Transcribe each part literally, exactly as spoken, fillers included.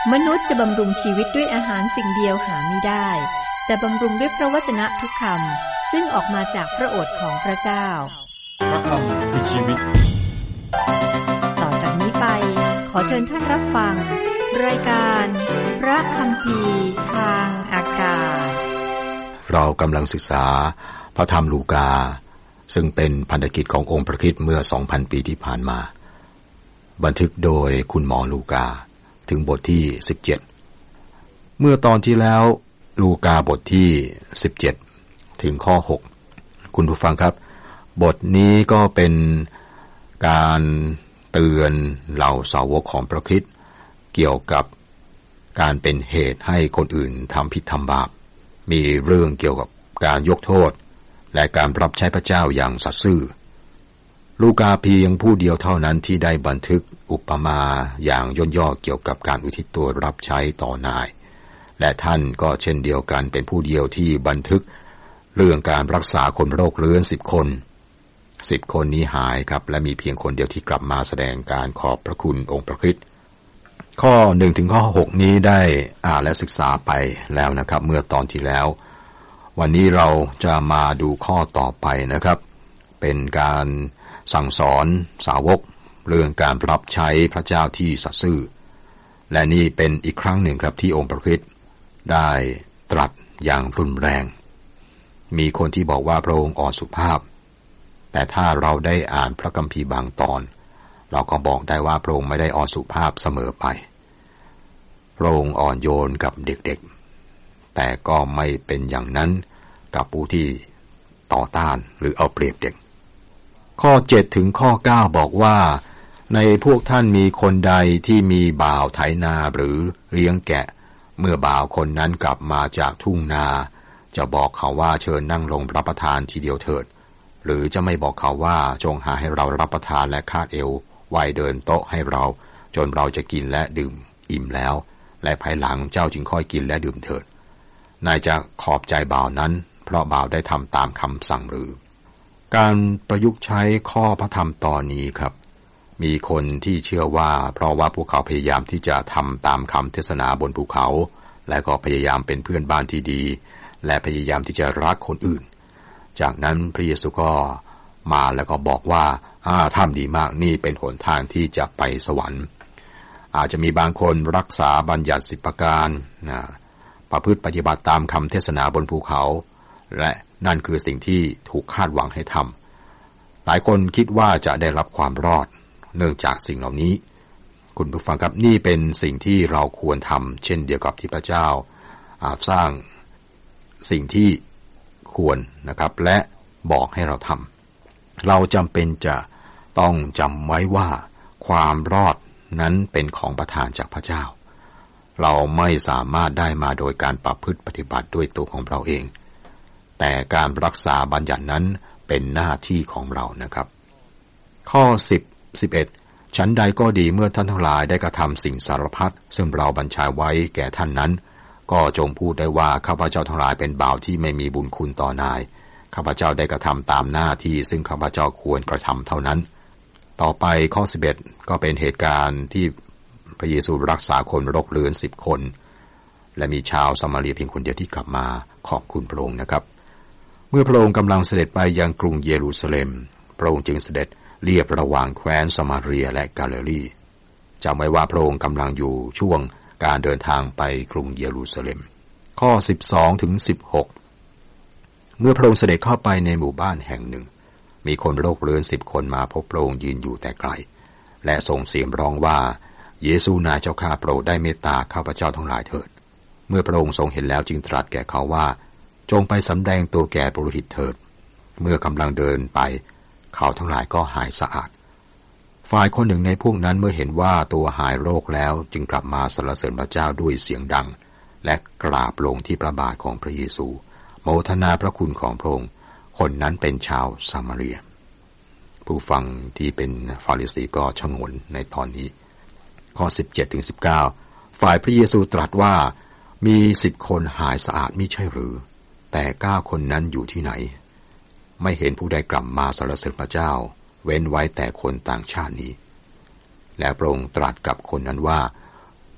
มนุษย์จะบำรุงชีวิตด้วยอาหารสิ่งเดียวหาไม่ได้แต่บำรุงด้วยพระวจนะทุกคำซึ่งออกมาจากพระโอษฐ์ของพระเจ้าพระคำคือชีวิตต่อจากนี้ไปขอเชิญท่านรับฟังรายการพระคัมภีร์ทางอากาศเรากำลังศึกษาพระธรรมลูกาซึ่งเป็นพันธกิจขององค์พระคริสต์เมื่อ สองพัน ปีที่ผ่านมาบันทึกโดยคุณหมอลูกาถึงบทที่สิบเจ็ดเมื่อตอนที่แล้วลูกาบทที่สิบเจ็ดถึงข้อหกคุณผู้ฟังครับบทนี้ก็เป็นการเตือนเหล่าสาวกของพระคริสต์เกี่ยวกับการเป็นเหตุให้คนอื่นทำผิดทำบาปมีเรื่องเกี่ยวกับการยกโทษและการรับใช้พระเจ้าอย่างสัตย์ซื่อลูกาเพียงผู้เดียวเท่านั้นที่ได้บันทึกอุปมาอย่างย่นย่อเกี่ยวกับการอุทิศตัวรับใช้ต่อนายและท่านก็เช่นเดียวกันเป็นผู้เดียวที่บันทึกเรื่องการรักษาคนโรคเรื้อนสิบคนสิบคนนี้หายครับและมีเพียงคนเดียวที่กลับมาแสดงการขอบพระคุณองค์พระคริสต์ข้อหนึ่งถึงข้อหกนี้ได้อ่านและศึกษาไปแล้วนะครับเมื่อตอนที่แล้ววันนี้เราจะมาดูข้อต่อไปนะครับเป็นการสั่งสอนสาวกเรื่องการรับใช้พระเจ้าที่สัตย์ซื่อและนี่เป็นอีกครั้งหนึ่งครับที่องค์พระคริสต์ได้ตรัสอย่างรุนแรงมีคนที่บอกว่าพระองค์อ่อนสุภาพแต่ถ้าเราได้อ่านพระคัมภีร์บางตอนเราก็บอกได้ว่าพระองค์ไม่ได้อ่อนสุภาพเสมอไปพระองค์อ่อนโยนกับเด็กๆแต่ก็ไม่เป็นอย่างนั้นกับผู้ที่ต่อต้านหรือเอาเปรียบเด็กข้อเจ็ดถึงข้อเก้าบอกว่าในพวกท่านมีคนใดที่มีบ่าวไถนาหรือเลี้ยงแกะเมื่อบ่าวคนนั้นกลับมาจากทุ่งนาจะบอกเขาว่าเชิญนั่งลงรับประทานทีเดียวเถิดหรือจะไม่บอกเขาว่าจงหาให้เรารับประทานและคาดเอวไว้เดินโต๊ะให้เราจนเราจะกินและดื่มอิ่มแล้วและภายหลังเจ้าจึงค่อยกินและดื่มเถิดนายจะขอบใจบ่าวนั้นเพราะบ่าวได้ทำตามคำสั่งหรือการประยุกต์ใช้ข้อพระธรรมตอนนี้ครับมีคนที่เชื่อว่าเพราะว่าพวกเขาพยายามที่จะทำตามคำเทศนาบนภูเขาและก็พยายามเป็นเพื่อนบ้านที่ดีและพยายามที่จะรักคนอื่นจากนั้นพระเยซูก็มาแล้วก็บอกว่าอ่าทำดีมากนี่เป็นหนทางที่จะไปสวรรค์อาจจะมีบางคนรักษาบัญญัติสิบประการนะประพฤติปฏิบัติตามคำเทศนาบนภูเขาและนั่นคือสิ่งที่ถูกคาดหวังให้ทำหลายคนคิดว่าจะได้รับความรอดเนื่องจากสิ่งเหล่านี้คุณผู้ฟังครับนี่เป็นสิ่งที่เราควรทำเช่นเดียวกับที่พระเจ้าสร้างสิ่งที่ควรนะครับและบอกให้เราทำเราจำเป็นจะต้องจำไว้ว่าความรอดนั้นเป็นของประทานจากพระเจ้าเราไม่สามารถได้มาโดยการประพฤติปฏิบัติด้วยตัวของเราเองแต่การรักษาบัญญัตินั้นเป็นหน้าที่ของเรานะครับข้อสิบ สิบเอ็ดฉันใดก็ดีเมื่อท่านทั้งหลายได้กระทำสิ่งสารพัดซึ่งเราบัญชาไว้แก่ท่านนั้นก็จงพูดได้ว่าข้าพเจ้าทั้งหลายเป็นบ่าวที่ไม่มีบุญคุณต่อนายข้าพเจ้าได้กระทำตามหน้าที่ซึ่งข้าพเจ้าควรกระทำเท่านั้นต่อไปข้อสิบเอ็ดก็เป็นเหตุการณ์ที่พระเยซูรักษาคนโรคเรื้อนสิบคนและมีชาวซามาเรียเพียงคนเดียวที่กลับมาขอบคุณพระองค์นะครับเมื่อพระองค์กำลังเสด็จไปยังกรุงเยรูซาเล็มพระองค์จึงเสด็จเลียบระหว่างแคว้นซามาเรียและกาลิลีจำไว้ว่าพระองค์กำลังอยู่ช่วงการเดินทางไปกรุงเยรูซาเล็มข้อสิบสองถึงสิบหกเมื่อพระองค์เสด็จเข้าไปในหมู่บ้านแห่งหนึ่งมีคนโรคเรื้อนสิบคนมาพบพระองค์ยืนอยู่แต่ไกลและส่งเสียงร้องว่าเยซูนายเจ้าข้าโปรดได้เมตตาข้าพเจ้าทั้งหลายเถิดเมื่อพระองค์ทรงเห็นแล้วจึงตรัสแก่เขาว่าจงไปสำแดงตัวแก่ปุโรหิตเถิดเมื่อกำลังเดินไปเขาทั้งหลายก็หายสะอาดฝ่ายคนหนึ่งในพวกนั้นเมื่อเห็นว่าตัวหายโรคแล้วจึงกลับมาสรรเสริญพระเจ้าด้วยเสียงดังและกราบลงที่พระบาทของพระเยซูโมทนาพระคุณของพระองค์คนนั้นเป็นชาวซามาเรียผู้ฟังที่เป็นฟาริสีก็ชงนในตอนนี้ข้อสิบเจ็ดถึงสิบเก้าฝ่ายพระเยซูตรัสว่ามีสิบคนหายสะอาดมิใช่หรือแต่เก้าคนนั้นอยู่ที่ไหนไม่เห็นผู้ใดกลับมาสรรเสริญพระเจ้าเว้นไว้แต่คนต่างชาตินี้และพระองค์ตรัสกับคนนั้นว่า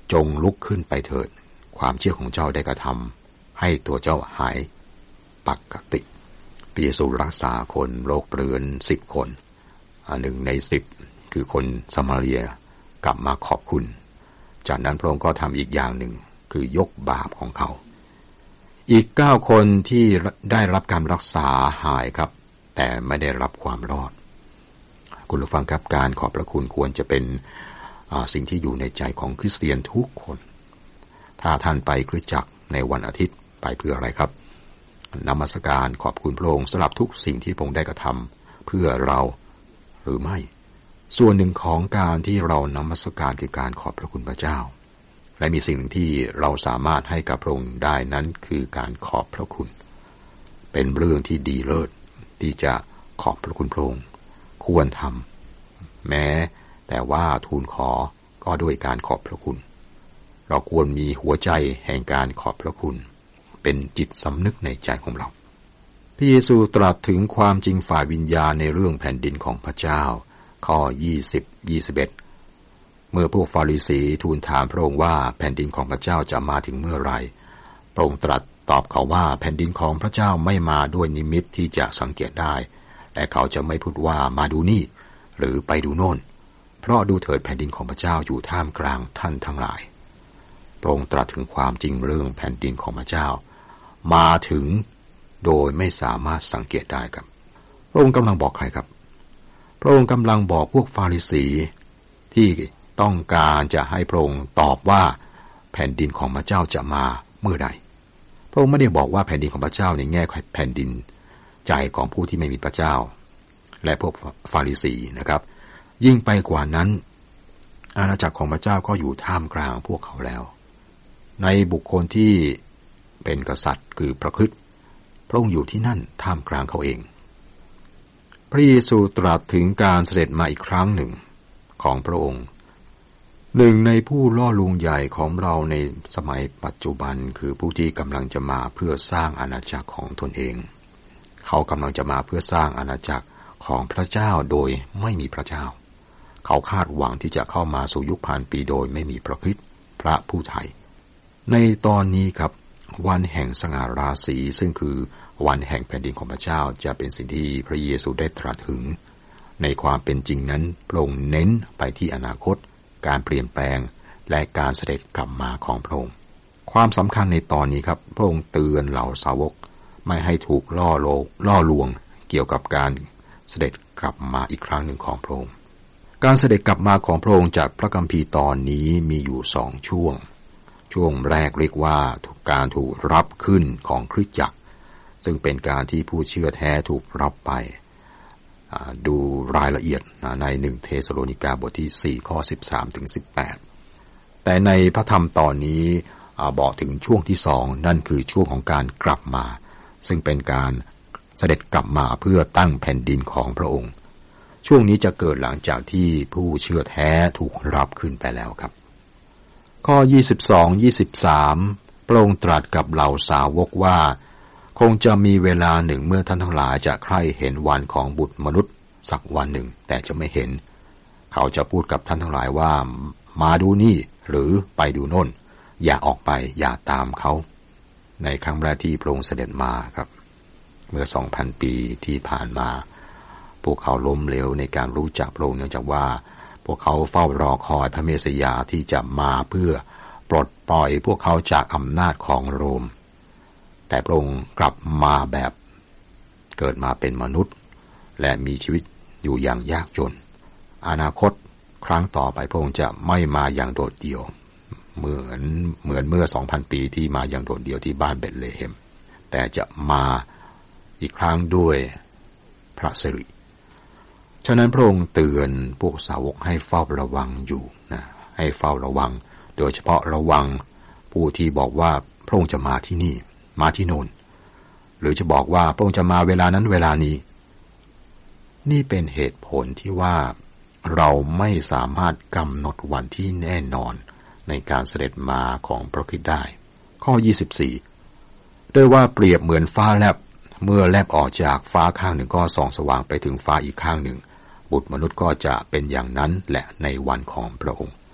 จงลุกขึ้นไปเถิดความเชื่อของเจ้าได้กระทำให้ตัวเจ้าหายปกติพระเยซูรักษาคนโรคเรื้อนสิบคนหนึ่งในสิบคือคนซามาเรียกลับมาขอบคุณจากนั้นพระองค์ก็ทำอีกอย่างหนึ่งคือยกบาปของเขาอีกเก้าคนที่ได้รับการรักษาหายครับแต่ไม่ได้รับความรอดคุณผู้ฟังครับการขอบพระคุณควรจะเป็นสิ่งที่อยู่ในใจของคริสเตียนทุกคนถ้าท่านไปคริสตจักรในวันอาทิตย์ไปเพื่ออะไรครับนมัสการขอบคุณพระองค์สำหรับทุกสิ่งที่พระองค์ได้กระทำเพื่อเราหรือไม่ส่วนหนึ่งของการที่เรานมัสการคือการขอบพระคุณพระเจ้าและมีสิ่งหนึ่งที่เราสามารถให้กับพระองค์ได้นั้นคือการขอบพระคุณเป็นเรื่องที่ดีเลิศที่จะขอบพระคุณพระองค์ควรทำแม้แต่ว่าทูลขอก็ด้วยการขอบพระคุณเราควรมีหัวใจแห่งการขอบพระคุณเป็นจิตสำนึกในใจของเราพระเยซูตรัสถึงความจริงฝ่ายวิญญาณในเรื่องแผ่นดินของพระเจ้าข้อยี่สิบ ยี่สิบเอ็ดเมื่อพวกฟาริสีทูลถามพระองค์ว่าแผ่นดินของพระเจ้าจะมาถึงเมื่อไรพระองค์ตรัสตอบเขาว่าแผ่นดินของพระเจ้าไม่มาด้วยนิมิตที่จะสังเกตได้และเขาจะไม่พูดว่ามาดูนี่หรือไปดูโน่นเพราะดูเถิดแผ่นดินของพระเจ้าอยู่ท่ามกลางท่านทั้งหลายพระองค์ตรัสถึงความจริงเรื่องแผ่นดินของพระเจ้ามาถึงโดยไม่สามารถสังเกตได้ครับพระองค์กำลังบอกใครครับพระองค์กำลังบอกพวกฟาริสีที่ต้องการจะให้พระองค์ตอบว่าแผ่นดินของพระเจ้าจะมาเมื่อใดพระองค์ไม่ได้บอกว่าแผ่นดินของพระเจ้าในแง่แผ่นดินใจของผู้ที่ไม่มีพระเจ้าและพวกฟาริสีนะครับยิ่งไปกว่านั้นอาณาจักรของพระเจ้าก็อยู่ท่ามกลางพวกเขาแล้วในบุคคลที่เป็นกษัตริย์คือพระคริสต์พระองค์อยู่ที่นั่นท่ามกลางเขาเองพระเยซูตรัสถึงการเสด็จมาอีกครั้งหนึ่งของพระองค์หนึ่งในผู้ล่อลวงใหญ่ของเราในสมัยปัจจุบันคือผู้ที่กำลังจะมาเพื่อสร้างอาณาจักรของตนเองเขากำลังจะมาเพื่อสร้างอาณาจักรของพระเจ้าโดยไม่มีพระเจ้าเขาคาดหวังที่จะเข้ามาสู่ยุคพันปีโดยไม่มีพระคริสต์พระผู้ไถ่ในตอนนี้ครับวันแห่งสง่าราศีซึ่งคือวันแห่งแผ่นดินของพระเจ้าจะเป็นสิ่งที่พระเยซูได้ตรัสถึงในความเป็นจริงนั้นพระองค์เน้นไปที่อนาคตการเปลี่ยนแปลงและการเสด็จกลับมาของพระองค์ความสำคัญในตอนนี้ครับพระองค์เตือนเหล่าสาวกไม่ให้ถูกล่อโลกล่อลวงเกี่ยวกับการเสด็จกลับมาอีกครั้งหนึ่งของพระองค์การเสด็จกลับมาของพระองค์จากพระคัมภีร์ตอนนี้มีอยู่สองช่วงช่วงแรกเรียกว่าถูกการถูกรับขึ้นของคริสตจักรซึ่งเป็นการที่ผู้เชื่อแท้ถูกรับไปดูรายละเอียดในหนึ่งเทสโลนิกาบทที่สี่ข้อสิบสามถึงสิบแปดแต่ในพระธรรมตอนนี้บอกถึงช่วงที่สองนั่นคือช่วงของการกลับมาซึ่งเป็นการเสด็จกลับมาเพื่อตั้งแผ่นดินของพระองค์ช่วงนี้จะเกิดหลังจากที่ผู้เชื่อแท้ถูกรับขึ้นไปแล้วครับข้อยี่สิบสอง ยี่สิบสามพระองค์ตรัสกับเหล่าสาวกว่าคงจะมีเวลาหนึ่งเมื่อท่านทั้งหลายจะใคร่เห็นวันของบุตรมนุษย์สักวันหนึ่งแต่จะไม่เห็นเขาจะพูดกับท่านทั้งหลายว่ามาดูนี่หรือไปดูโน่นอย่าออกไปอย่าตามเขาในครั้งแรกที่พระองค์เสด็จมาครับเมื่อ สองพัน ปีที่ผ่านมาพวกเขาล้มเหลวในการรู้จักพระองค์เนื่องจากว่าพวกเขาเฝ้ารอคอยพระเมสยาที่จะมาเพื่อปลดปล่อยพวกเขาจากอำนาจของโรมแต่พระองค์กลับมาแบบเกิดมาเป็นมนุษย์และมีชีวิตอยู่อย่างยากจนอนาคตครั้งต่อไปพระองค์จะไม่มาอย่างโดดเดี่ยวเหมือนเหมือนเมื่อ สองพัน ปีที่มาอย่างโดดเดี่ยวที่บ้านเบธเลเฮมแต่จะมาอีกครั้งด้วยพระสิริฉะนั้นพระองค์เตือนพวกสาวกให้เฝ้าระวังอยู่นะให้เฝ้าระวังโดยเฉพาะระวังผู้ที่บอกว่าพระองค์จะมาที่นี่มาที่โน่นหรือจะบอกว่าพระองค์จะมาเวลานั้นเวลานี้นี่เป็นเหตุผลที่ว่าเราไม่สามารถกำหนดวันที่แน่นอนในการเสด็จมาของพระคริสต์ได้ข้อยี่สิบสี่โดยว่าเปรียบเหมือนฟ้าแลบเมื่อแลบออกจากฟ้าข้างหนึ่งก็ส่องสว่างไปถึงฟ้าอีกข้างหนึ่งบุตรมนุษย์ก็จะเป็นอย่างนั้นแหละในวันของพระองค์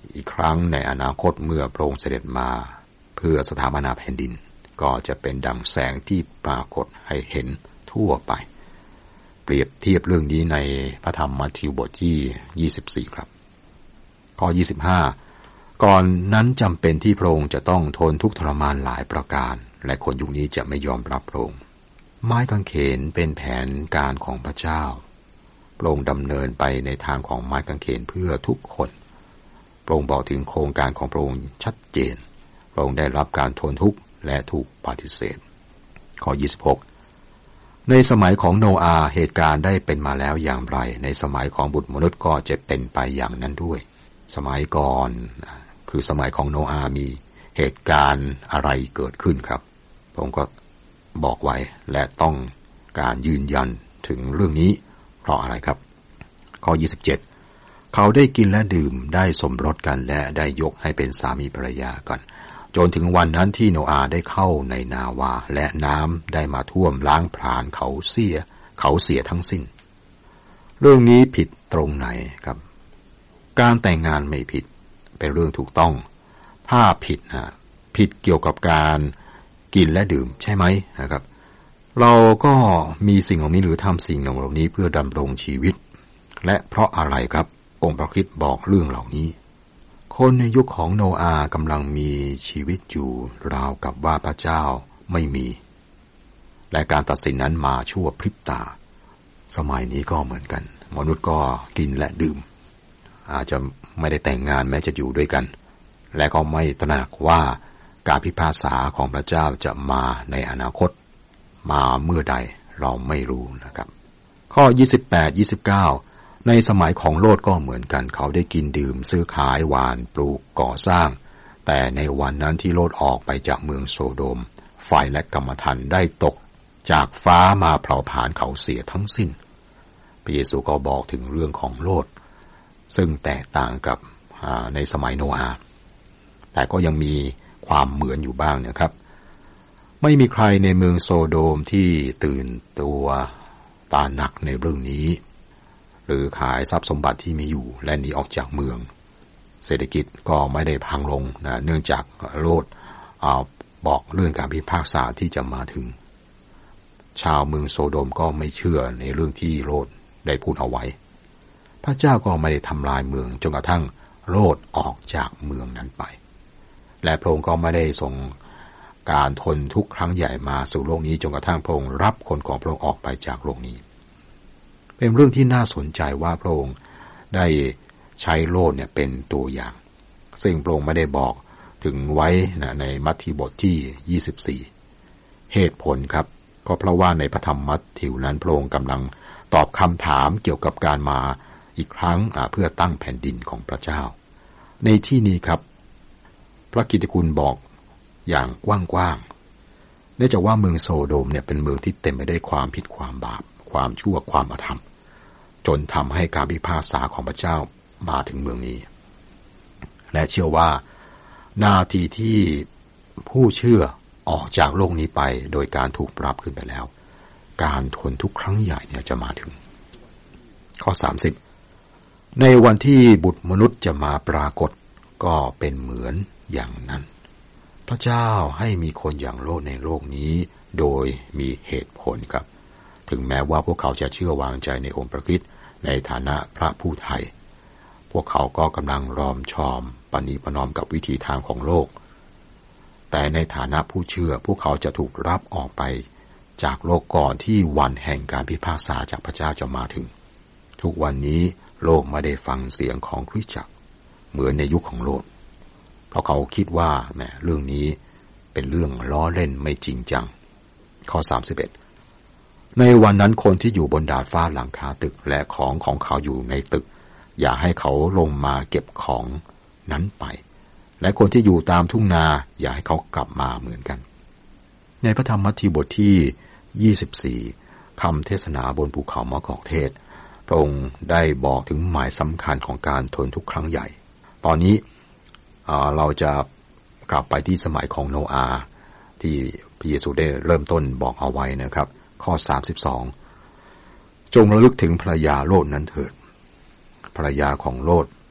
อีกครั้งในอนาคตเมื่อพระองค์เสด็จมาเพื่อสถาปนาแผ่นดินก็จะเป็นดั่งแสงที่ปรากฏให้เห็นทั่วไปเปรียบเทียบเรื่องนี้ในพระธรรมมัทธิวบทที่ยี่สิบสี่ครับข้อยี่สิบห้าก่อนนั้นจำเป็นที่พระองค์จะต้องทนทุกข์ทรมานหลายประการและคนยุคนี้จะไม่ยอมรับพระองค์ไม้กางเขนเป็นแผนการของพระเจ้าพระองค์ดำเนินไปในทางของไม้กางเขนเพื่อทุกคนพระองค์บอกถึงโครงการของพระองค์ชัดเจนพระองค์ได้รับการทนทุกข์และถูกปฏิเสธข้อยี่สิบหกในสมัยของโนอาห์เหตุการณ์ได้เป็นมาแล้วอย่างไรในสมัยของบุตรมนุษย์ก็จะเป็นไปอย่างนั้นด้วยสมัยก่อนคือสมัยของโนอาห์มีเหตุการณ์อะไรเกิดขึ้นครับผมก็บอกไว้และต้องการยืนยันถึงเรื่องนี้เพราะอะไรครับข้อยี่สิบเจ็ดเขาได้กินและดื่มได้สมรสกันและได้ยกให้เป็นสามีภรรยากันจนถึงวันนั้นที่โนอาห์ได้เข้าในนาวาและน้ำได้มาท่วมล้างผลาญเขาเสียเขาเสียทั้งสิ้นเรื่องนี้ผิดตรงไหนครับการแต่งงานไม่ผิดเป็นเรื่องถูกต้องถ้าผิดนะผิดเกี่ยวกับการกินและดื่มใช่ไหมนะครับเราก็มีสิ่งเหล่านี้หรือทำสิ่งเหล่านี้เพื่อดำรงชีวิตและเพราะอะไรครับองค์พระคริสต์บอกเรื่องเหล่านี้คนในยุคของโนอาห์กำลังมีชีวิตอยู่ราวกับว่าพระเจ้าไม่มีและการตัดสินนั้นมาชั่วพริบตาสมัยนี้ก็เหมือนกันมนุษย์ก็กินและดื่มอาจจะไม่ได้แต่งงานแม้จะอยู่ด้วยกันและก็ไม่ตระหนักว่าการพิพากษาของพระเจ้าจะมาในอนาคตมาเมื่อใดเราไม่รู้นะครับข้อยี่สิบแปด ยี่สิบเก้าในสมัยของโลดก็เหมือนกันเขาได้กินดื่มซื้อขายหว่านปลูกก่อสร้างแต่ในวันนั้นที่โลดออกไปจากเมืองโซโดมไฟและกรรมฐานได้ตกจากฟ้ามาเผาผลาญเขาเสียทั้งสิ้นพระเยซูก็บอกถึงเรื่องของโลดซึ่งแตกต่างกับในสมัยโนอาห์แต่ก็ยังมีความเหมือนอยู่บ้างนะครับไม่มีใครในเมืองโซโดมที่ตื่นตัวตาหนักในเรื่องนี้หรือขายทรัพย์สมบัติที่มีอยู่และหนีออกจากเมืองเศรษฐกิจก็ไม่ได้พังลงนะเนื่องจากโลดบอกเรื่องการพิพากษาที่จะมาถึงชาวเมืองโซโดมก็ไม่เชื่อในเรื่องที่โลดได้พูดเอาไว้พระเจ้าก็ไม่ได้ทำลายเมืองจนกระทั่งโลดออกจากเมืองนั้นไปและพระองค์ก็ไม่ได้ส่งการทนทุกข์ครั้งใหญ่มาสู่โลกนี้จนกระทั่งพระองค์รับคนของพระองค์ออกไปจากโลกนี้เป็นเรื่องที่น่าสนใจว่าพระองค์ได้ใช้โลดเนี่ยเป็นตัวอย่างซึ่งพระองค์ไม่ได้บอกถึงไว้นะในมัทธิวบทที่ยี่สิบสี่เหตุผลครับก็เพราะว่าในพระธรรมมัทธิวนั้นพระองค์กำลังตอบคำถามเกี่ยวกับการมาอีกครั้งเพื่อตั้งแผ่นดินของพระเจ้าในที่นี้ครับพระกิตติคุณบอกอย่างกว้างๆเนื่องจากว่าเมืองโซโดมเนี่ยเป็นเมืองที่เต็มไปด้วยความผิดความบาปความชั่วความอธรรมจนทำให้การพิพากษาของพระเจ้ามาถึงเมืองนี้และเชื่อว่านาทีที่ผู้เชื่อออกจากโลกนี้ไปโดยการถูกปรับขึ้นไปแล้วการทนทุกข์ครั้งใหญ่เนี่ยจะมาถึงข้อสามสิบในวันที่บุตรมนุษย์จะมาปรากฏก็เป็นเหมือนอย่างนั้นพระเจ้าให้มีคนอย่างโลดในโลกนี้โดยมีเหตุผลครับถึงแม้ว่าพวกเขาจะเชื่อวางใจในองค์พระคริสต์ในฐานะพระผู้ไถ่พวกเขาก็กำลังรอมชอมปณีประนอมกับวิถีทางของโลกแต่ในฐานะผู้เชื่อพวกเขาจะถูกรับออกไปจากโลกก่อนที่วันแห่งการพิพากษาจากพระเจ้าจะมาถึงทุกวันนี้โลกไม่ได้ฟังเสียงของคริสตจักรเหมือนในยุคของโลดเพราะเขาคิดว่าแหมเรื่องนี้เป็นเรื่องล้อเล่นไม่จริงจังข้อสามสิบเอ็ดในวันนั้นคนที่อยู่บนดาดฟ้าหลังคาตึกและของของเขาอยู่ในตึกอย่าให้เขาลงมาเก็บของนั้นไปและคนที่อยู่ตามทุ่งนาอย่าให้เขากลับมาเหมือนกันในพระธรรมมัทธิวบทที่ยี่สิบสี่คำเทศนาบนภูเขามะกอกเทศพระองค์ได้บอกถึงหมายสำคัญของการทนทุกข์ครั้งใหญ่ตอนนี้เราจะกลับไปที่สมัยของโนอาห์ที่พระเยซูได้เริ่มต้นบอกเอาไว้นะครับข้อสามสิบสองจงระลึกถึงภรรยาโลดนั้นเถิดภรรยาของโลด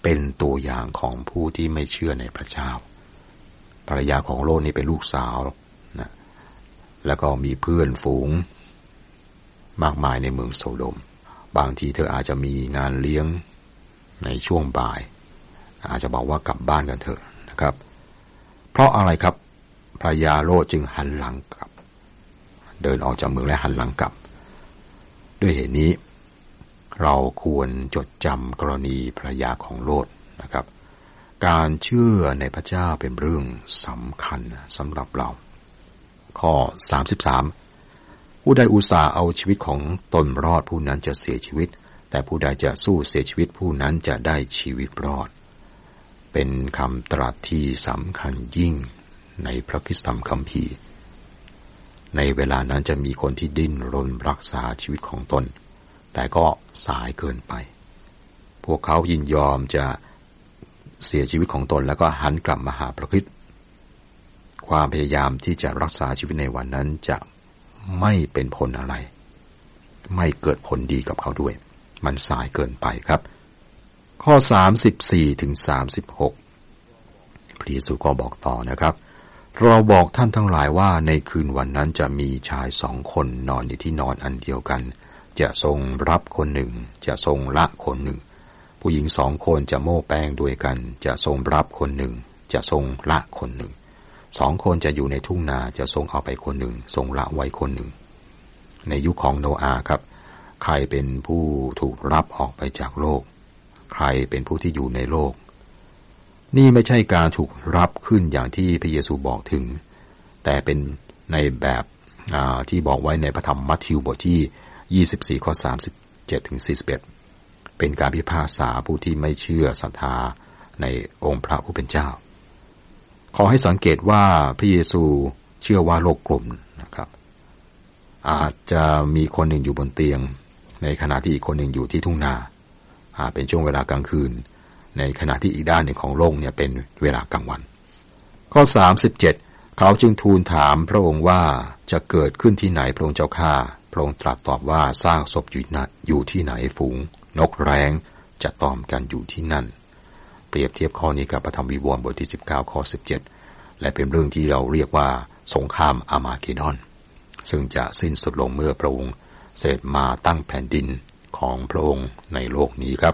เป็นตัวอย่างของผู้ที่ไม่เชื่อในพระเจ้าภรรยาของโลตนี่เป็นลูกสาวนะแล้วก็มีเพื่อนฝูงมากมายในเมืองโซโดมบางทีเธออาจจะมีงานเลี้ยงในช่วงบ่ายอาจจะบอกว่ากลับบ้านกันเถอะนะครับเพราะอะไรครับภรรยาโลตจึงหันหลังกลับเดินออกจากเมืองและหันหลังกลับด้วยเหตุนี้เราควรจดจำกรณีภรรยาของโลตนะครับการเชื่อในพระเจ้าเป็นเรื่องสำคัญสำหรับเราข้อสามสิบสามผู้ใดอุตส่าห์เอาชีวิตของตนรอดผู้นั้นจะเสียชีวิตแต่ผู้ใดจะสู้เสียชีวิตผู้นั้นจะได้ชีวิตรอดเป็นคำตรัสที่สำคัญยิ่งในพระคริสตธรรมคัมภีร์ในเวลานั้นจะมีคนที่ดิ้นรนรักษาชีวิตของตนแต่ก็สายเกินไปพวกเขายินยอมจะเสียชีวิตของตนแล้วก็หันกลับมาหาพระคริสต์ความพยายามที่จะรักษาชีวิตในวันนั้นจะไม่เป็นผลอะไรไม่เกิดผลดีกับเขาด้วยมันสายเกินไปครับข้อสามสิบสี่ถึงสามสิบหกพระเยซูก็บอกต่อนะครับเราบอกท่านทั้งหลายว่าในคืนวันนั้นจะมีชายสองคนนอนในที่นอนอันเดียวกันจะทรงรับคนหนึ่งจะทรงละคนหนึ่งผู้หญิงสองคนจะโม้แป้งด้วยกันจะทรงรับคนหนึ่งจะทรงละคนหนึ่งสองคนจะอยู่ในทุ่งนาจะทรงเอาไปคนหนึ่งทรงละไว้คนหนึ่งในยุคของโนอาห์ครับใครเป็นผู้ถูกรับออกไปจากโลกใครเป็นผู้ที่อยู่ในโลกนี่ไม่ใช่การถูกรับขึ้นอย่างที่พระเยซูบอกถึงแต่เป็นในแบบที่บอกไว้ในพระธรรมมัทธิวบทที่ยี่สิบสี่ข้อสามสิบเจ็ดถึงสี่สิบเอ็ดเป็นการพิพากษาผู้ที่ไม่เชื่อศรัทธาในองค์พระผู้เป็นเจ้าขอให้สังเกตว่าพระเยซูเชื่อว่าโลกกลมนะครับอาจจะมีคนหนึ่งอยู่บนเตียงในขณะที่อีกคนหนึ่งอยู่ที่ทุ่งนาอาจเป็นช่วงเวลากลางคืนในขณะที่อีกด้านหนึ่งของโลกเนี่ยเป็นเวลากลางวันข้อสามสิบเจ็ดเขาจึงทูลถามพระองค์ว่าจะเกิดขึ้นที่ไหนพระองค์เจ้าข้าพระองค์ตรัสตอบว่าซากศพอยู่ที่ไหนฝูงนกแร้งจะตอมกันอยู่ที่นั่นเปรียบเทียบข้อนี้กับพระธรรมวิวรณ์บทที่สิบเก้าข้อสิบเจ็ดและเป็นเรื่องที่เราเรียกว่าสงครามอาร์มาเกดดอนซึ่งจะสิ้นสุดลงเมื่อพระองค์เสด็จมาตั้งแผ่นดินของพระองค์ในโลกนี้ครับ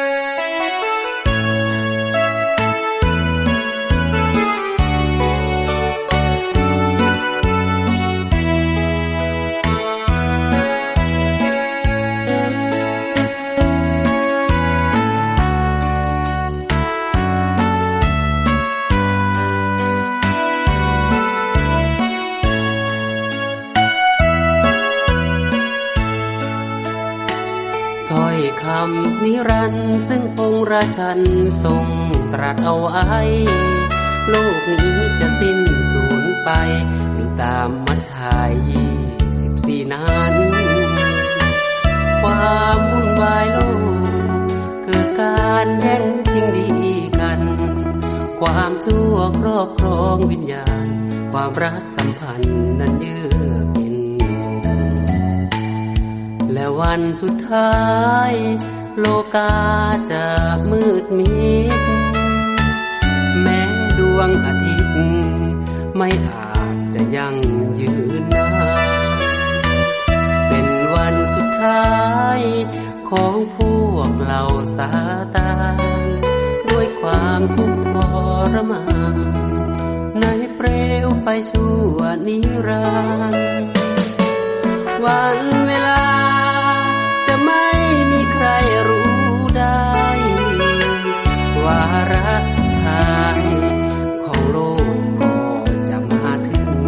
คำนิรันดร์ซึ่งองค์ราชันทรงตรัสเอาไว้โลกนี้จะสิ้นสูญไปอยู่ตามมัทธิวยี่สิบสี่นั้นความวุ่นวายโลกเกิดการแย่งชิงดีกันความชั่วครอบครองวิญญาณความรักสัมพันธ์นั้นเยือกเย็นและวันสุดท้ายโลกาจะมืดมิดแม้ดวงอาทิตย์ไม่อาจจะยั่งยืนนานเป็นวันสุดท้ายของพวกเราซาตานด้วยความทุกข์ทรมานในเปลวไฟชั่วนิรันดร์วันเวลาจะไม่มีใครรู้ได้วาระสุดท้ายของโลกก็จะมาถึง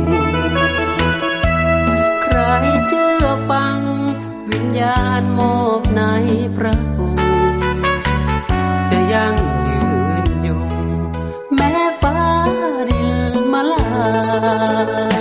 ใครเชื่อฟังวิญญาณมอบในพระองค์จะยั่งยืนยงแม้ฟ้าดินมาลาย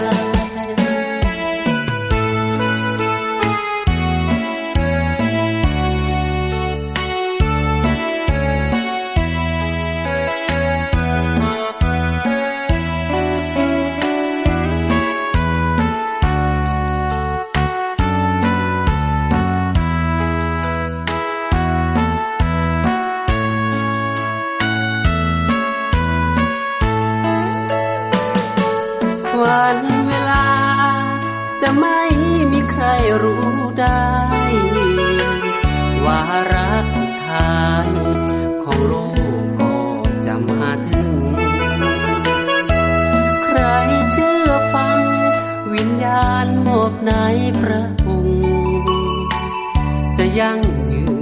รู้ได้วาระสุดท้ายของโลกก็จะมาถึงใครเชื่อฟังวิญญาณมอบในพระองค์จะยั่งยืน